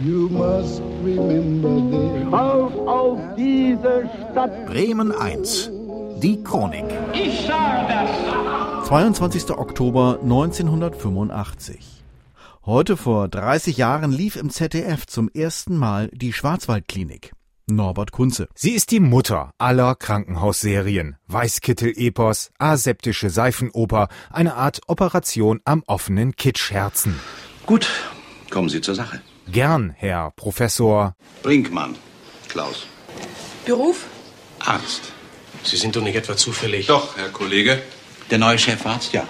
You must remember this. Auf diese Stadt. Bremen 1. Die Chronik. Ich sage das. 22. Oktober 1985. Heute vor 30 Jahren lief im ZDF zum ersten Mal die Schwarzwaldklinik. Norbert Kunze. Sie ist die Mutter aller Krankenhausserien. Weißkittel-Epos, aseptische Seifenoper, eine Art Operation am offenen Kitschherzen. Gut, kommen Sie zur Sache. Gern, Herr Professor Brinkmann, Klaus. Beruf? Arzt. Sie sind doch nicht etwa zufällig... Doch, Herr Kollege. Der neue Chefarzt, ja.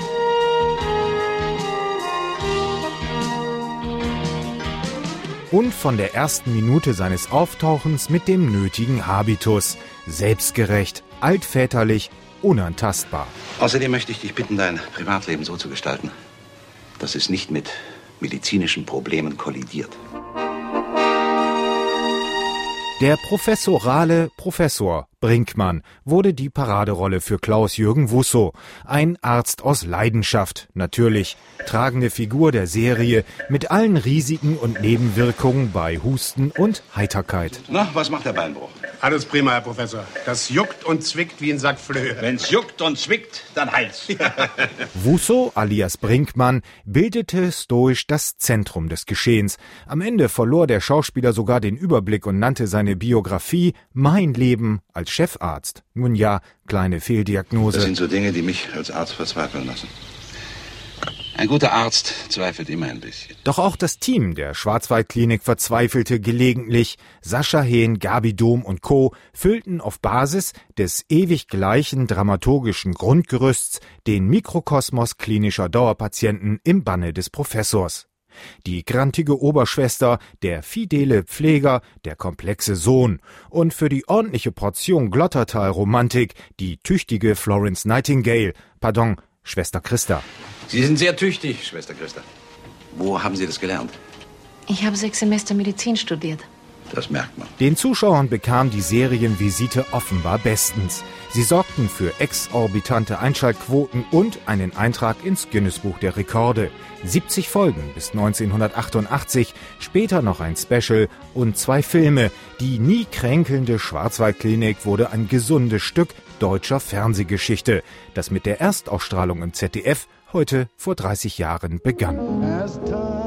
Und von der ersten Minute seines Auftauchens mit dem nötigen Habitus. Selbstgerecht, altväterlich, unantastbar. Außerdem möchte ich dich bitten, dein Privatleben so zu gestalten, dass es nicht mit medizinischen Problemen kollidiert. Der professorale Professor Brinkmann wurde die Paraderolle für Klaus-Jürgen Wusso. Ein Arzt aus Leidenschaft, natürlich. Tragende Figur der Serie mit allen Risiken und Nebenwirkungen bei Husten und Heiterkeit. Na, was macht der Beinbruch? Alles prima, Herr Professor. Das juckt und zwickt wie ein Sack Flöhe. Wenn's juckt und zwickt, dann heilt's. Wusso alias Brinkmann bildete stoisch das Zentrum des Geschehens. Am Ende verlor der Schauspieler sogar den Überblick und nannte seine Biografie Mein Leben als Chefarzt. Nun ja, kleine Fehldiagnose. Das sind so Dinge, die mich als Arzt verzweifeln lassen. Ein guter Arzt zweifelt immer ein bisschen. Doch auch das Team der Schwarzwaldklinik verzweifelte gelegentlich. Sascha Hehn, Gabi Dom und Co. füllten auf Basis des ewig gleichen dramaturgischen Grundgerüsts den Mikrokosmos klinischer Dauerpatienten im Banne des Professors. Die grantige Oberschwester, der fidele Pfleger, der komplexe Sohn und für die ordentliche Portion Glottertal-Romantik die tüchtige Florence Nightingale, Schwester Christa. Sie sind sehr tüchtig, Schwester Christa. Wo haben Sie das gelernt? Ich habe 6 Semester Medizin studiert. Das merkt man. Den Zuschauern bekam die Serienvisite offenbar bestens. Sie sorgten für exorbitante Einschaltquoten und einen Eintrag ins Guinness-Buch der Rekorde. 70 Folgen bis 1988, später noch ein Special und 2 Filme. Die nie kränkelnde Schwarzwaldklinik wurde ein gesundes Stück deutscher Fernsehgeschichte, das mit der Erstausstrahlung im ZDF heute vor 30 Jahren begann.